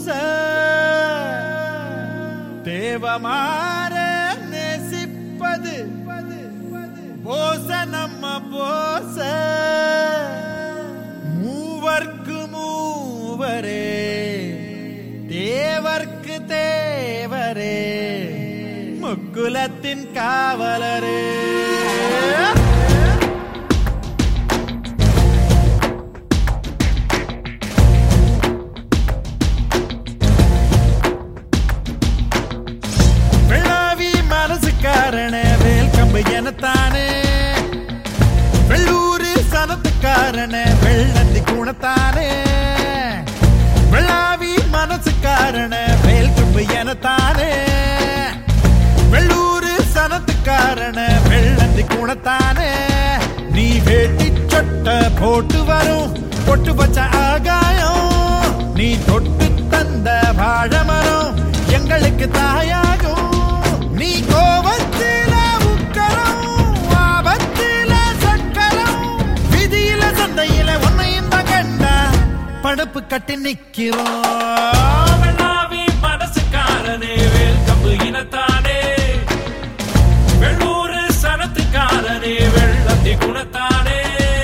தேவமாற நேசிப்பது போச நம்ம போச மூவர்க்கு மூவரே தேவர்க்கு தேவரே முக்குலத்தின் காவலரே மனசுக்காரன வேல் கம்பு எனத்தானே வெள்ளூரு சனத்துக்காரன வெள்ளந்தி குணத்தானே வெள்ளாவி மனசுக்காரன வேல் கம்பு எனத்தானே வெள்ளூரு சனத்துக்காரன வெள்ளந்தி குணத்தானே நீ வேட்டி சொட்ட போட்டு வரும் பொட்டு வச்ச ஆகாயம் நீ தொட்டு தந்த வாழமரம் எங்களுக்கு தாயாகும் நீ கோபத்தில உக்கரம் ஆபத்தில சக்கரம் விதியில சந்தையில உன்னையும் தான் கண்டா படுப்பு கட்டி நிக்கிறோம் வெள்ளாவி மனசுக்காரனே வேல் கம்பு இனத்தானே வெள்ளூரு சனத்துக்காரனே வெள்ளந்தி குணத்தானே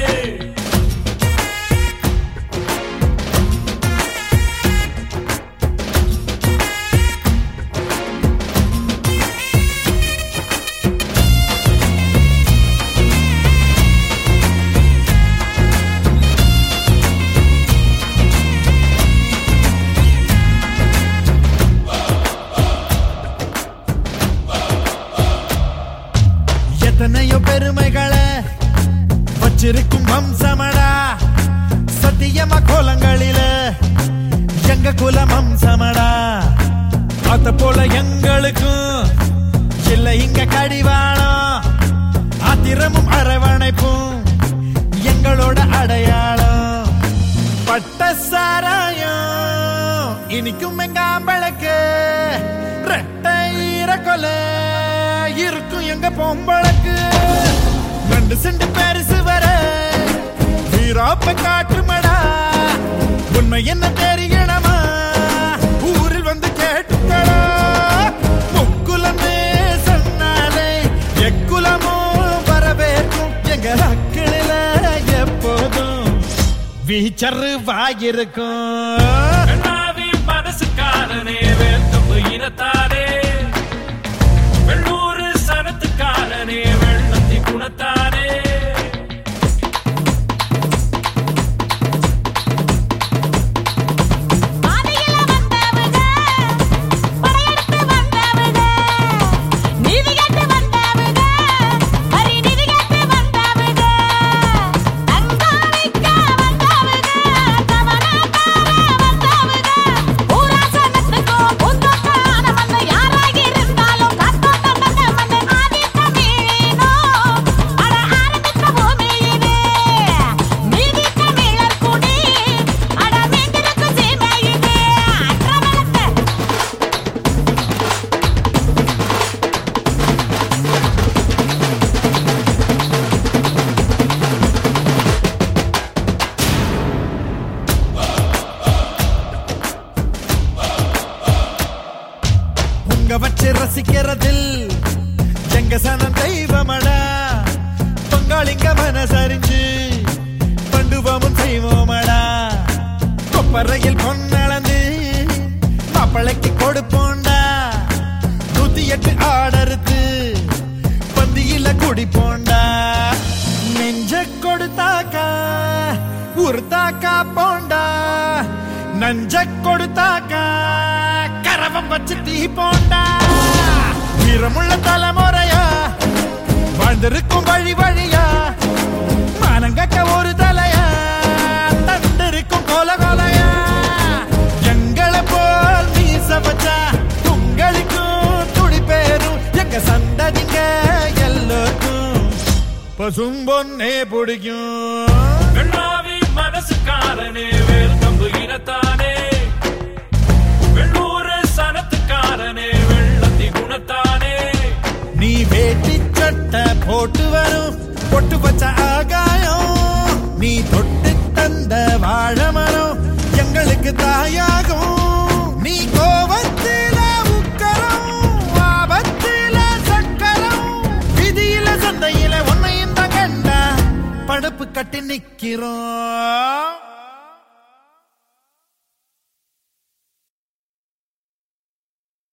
எத்தனையோ பெருமைகளை வச்சிருக்கும் வம்சமடா சத்தியமா கோலங்களில எங்க குலம் வம்சமடா அத போல எங்களுக்கும் இல்ல இங்க கடிவாளம் ஆத்திரமும் அரவணைப்பும் எங்களோட அடையாளம் பட்ட சாராயம் இனிக்கும் எங்க ஆம்பளுக்கு ரெட்டை ஈரக்கொலை இருக்கும் எங்க பொம்பளுக்கு 2 சென்ட் பெருசு வர வீராப்ப காட்டுமடா உண்மை என்ன தெரியணுமா ஊரில் வந்து கேட்டுக்கடா முக்குலமே சொன்னாலே எக்குலமோ வரவேற்கும் எங்க அக்கிளில எப்போதும் வீச்சரு வாயிருக்கும் வெள்ளாவி மனசுக்காரனே வேல் கம்பு இனத்தானே வெள்ளூரு சனத்துக்காரனே வெள்ளந்தி குணத்தானே வச்சு ரசிக்கிறதில் எங்க சனம் தெய்வமடா பொங்காளிங்க மனசறிஞ்சு பண்டுவமும் செய்வோமடா கொப்பரையில் பொன்னளந்து மாப்பிளைக்கு கொடுப்போண்டா 108 ஆடறுத்து பந்தியில குடிப்போண்டா நெஞ்ச கொடுத்தாக்கா உருத்தாக்கா போண்டா நஞ்ச கொடுத்தாக்கா கரவம் வச்சு தீ போண்டா வீரமுள்ள தலைமுறையா வாழ்ந்திருக்கும் வழி வழியா மானங்கக்க ஒரு தலையா தந்திருக்கும் கோல கோலையா எங்களை போல் மீச வச்சா உங்களுக்கும் துடி பேரும் எங்க சந்ததிங்க எல்லோருக்கும் பசும்பொன்னே பிடிக்கும் வெள்ளாவி மனசுக்காரனே வேல் கம்பு இனத்தானே வெள்ளூரு சனத்துக்காரனே வெள்ளந்தி குணத்தானே நீ வேட்டி சட்டை போட்டு வரும் பொட்டு வச்ச ஆகாயம் நீ தொட்டு தந்த வாழமரம் எங்களுக்கு தாயாகும் மாட்டி நிக்கிறோம்.